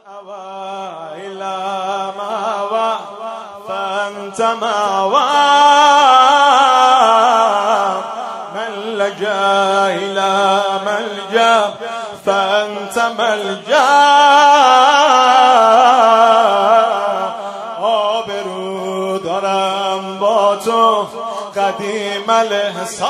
أوى إلى ما أوى فأنت مأوى من لجأ إلى ملجأ فأنت ملجأ آبرو دارم با تو قدیم الاحسان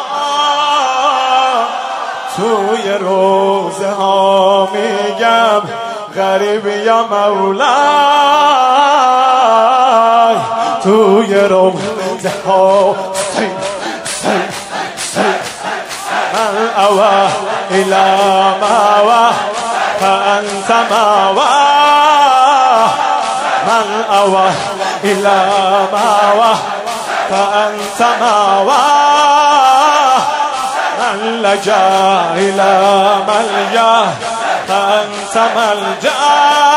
توی روزه ها میگم غریب یا مولای توی روزه ها من اوى الى ما اوى فانت مأوى من اوى الى ما اوى فانت مأوى من لجأ الى ملجأ فانت ملجأ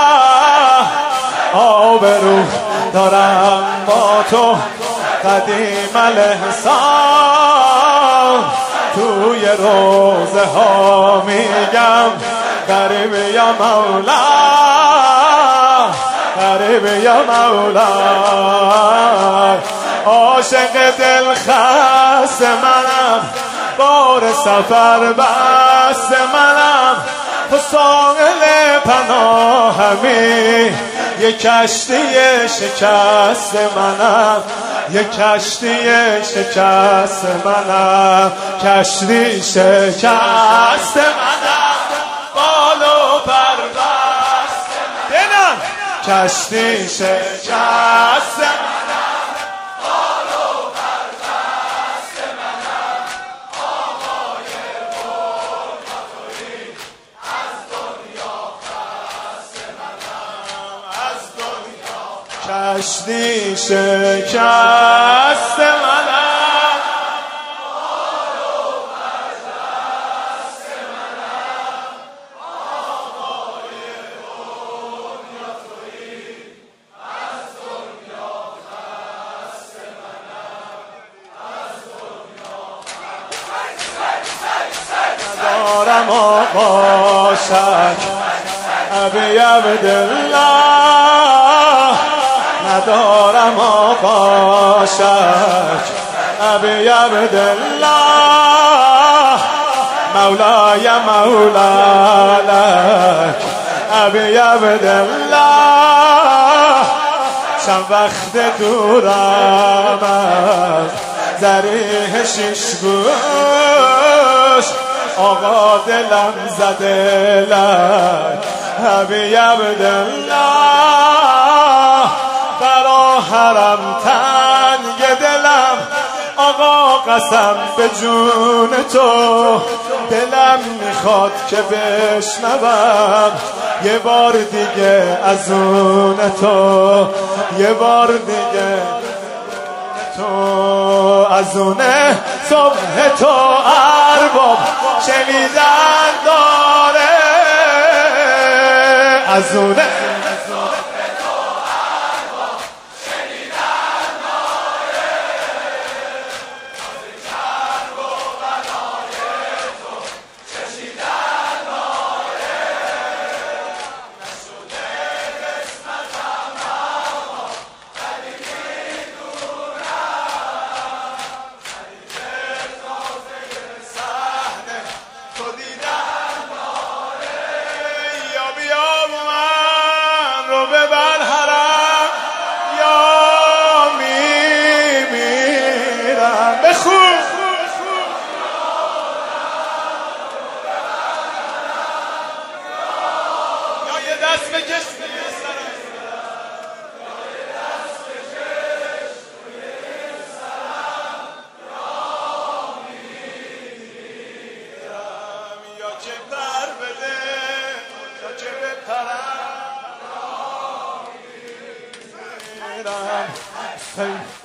آبرو دارم با تو قدیم الاحسان توی روزه ها میگم غریب یا مولا غریب یا مولا عاشق دل خست منم بار سفر بست منم تو ساحل پناهمی یک کشتی شکست منم یک کشتی شکست منم کشتی شکست منم بال و پر بست دلم کشتی شکست منم بال و پر بست منم آقای برداتوی از دنیا خسته منم از دنیا کشتی شکست منم بال و پر بست منم آقای برداتوی از دنیا خسته منم از دنیا ندارم آقا شک ابی عبدالله ندارم آقا شک ابی عبدالله مولای مولا لک ابی عبدالله چند وقت دورم از ذریح شش گوش آقا دلم زده لک ابی عبدالله برا حرم تنگ دلم آقا قسم به جون تو دلم میخواد که بشنوم یه بار دیگه از اون تو یه بار دیگه تو از اونه صبح تو ارباب شنیدن داره از اونه دست بکش یا که پر بده یا که بپرم